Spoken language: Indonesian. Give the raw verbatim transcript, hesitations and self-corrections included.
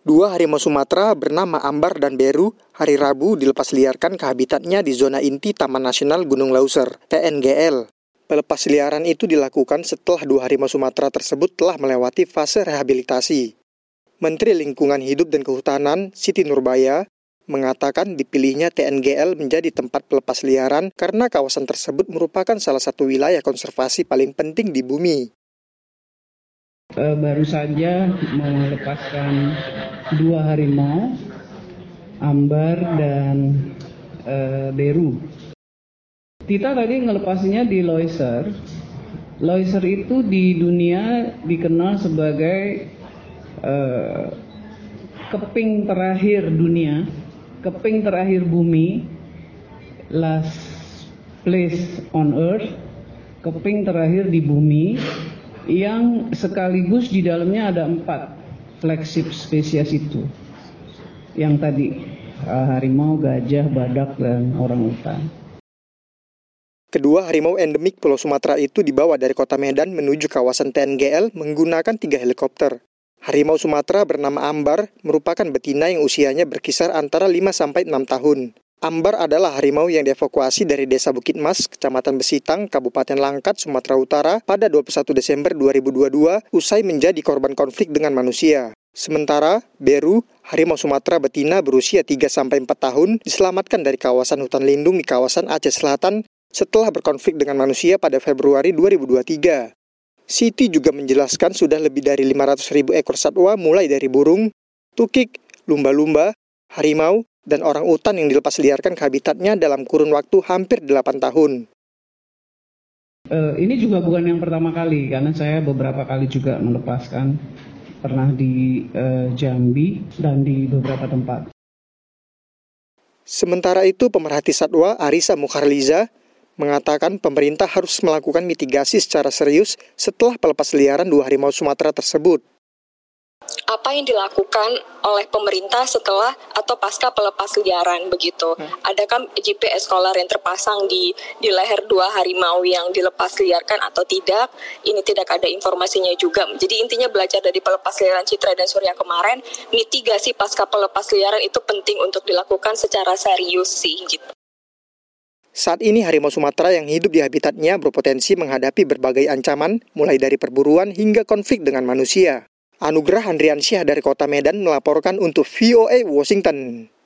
Dua harimau Sumatera bernama Ambar dan Beru hari Rabu dilepas liarkan ke habitatnya di zona inti Taman Nasional Gunung Leuser, T N G L. Pelepas liaran itu dilakukan setelah dua harimau Sumatera tersebut telah melewati fase rehabilitasi. Menteri Lingkungan Hidup dan Kehutanan, Siti Nurbaya, mengatakan dipilihnya T N G L menjadi tempat pelepas liaran karena kawasan tersebut merupakan salah satu wilayah konservasi paling penting di bumi. Uh, baru saja melepaskan dua harimau, Ambar dan uh, Beru. Kita tadi ngelepasnya di Leuser. Leuser itu di dunia dikenal sebagai uh, keping terakhir dunia, keping terakhir bumi, last place on earth, keping terakhir di bumi, yang sekaligus di dalamnya ada empat flagship spesies itu. Yang tadi, harimau, gajah, badak, dan orangutan. Kedua harimau endemik Pulau Sumatera itu dibawa dari kota Medan menuju kawasan T N G L menggunakan tiga helikopter. Harimau Sumatera bernama Ambar merupakan betina yang usianya berkisar antara lima sampai enam tahun. Ambar adalah harimau yang dievakuasi dari Desa Bukit Mas, Kecamatan Besitang, Kabupaten Langkat, Sumatera Utara pada dua puluh satu Desember dua ribu dua puluh dua usai menjadi korban konflik dengan manusia. Sementara, Beru, harimau Sumatera betina berusia tiga sampai empat tahun, diselamatkan dari kawasan hutan lindung di kawasan Aceh Selatan setelah berkonflik dengan manusia pada Februari dua ribu dua puluh tiga. Siti juga menjelaskan sudah lebih dari lima ratus ribu ekor satwa mulai dari burung, tukik, lumba-lumba, harimau, dan orang utan yang dilepas liarkan ke habitatnya dalam kurun waktu hampir delapan tahun. Uh, ini juga bukan yang pertama kali, karena saya beberapa kali juga melepaskan, pernah di uh, Jambi dan di beberapa tempat. Sementara itu, pemerhati satwa Arisa Mukharliza mengatakan pemerintah harus melakukan mitigasi secara serius setelah pelepas liaran dua harimau Sumatera tersebut. Apa yang dilakukan oleh pemerintah setelah atau pasca pelepas liaran begitu? Hmm. Adakah G P S collar yang terpasang di di leher dua harimau yang dilepas liarkan atau tidak? Ini tidak ada informasinya juga. Jadi intinya belajar dari pelepas liaran Citra dan Surya kemarin, mitigasi pasca pelepas liaran itu penting untuk dilakukan secara serius sih gitu. Saat ini harimau Sumatera yang hidup di habitatnya berpotensi menghadapi berbagai ancaman mulai dari perburuan hingga konflik dengan manusia. Anugerah Andriansyah dari Kota Medan melaporkan untuk V O A Washington.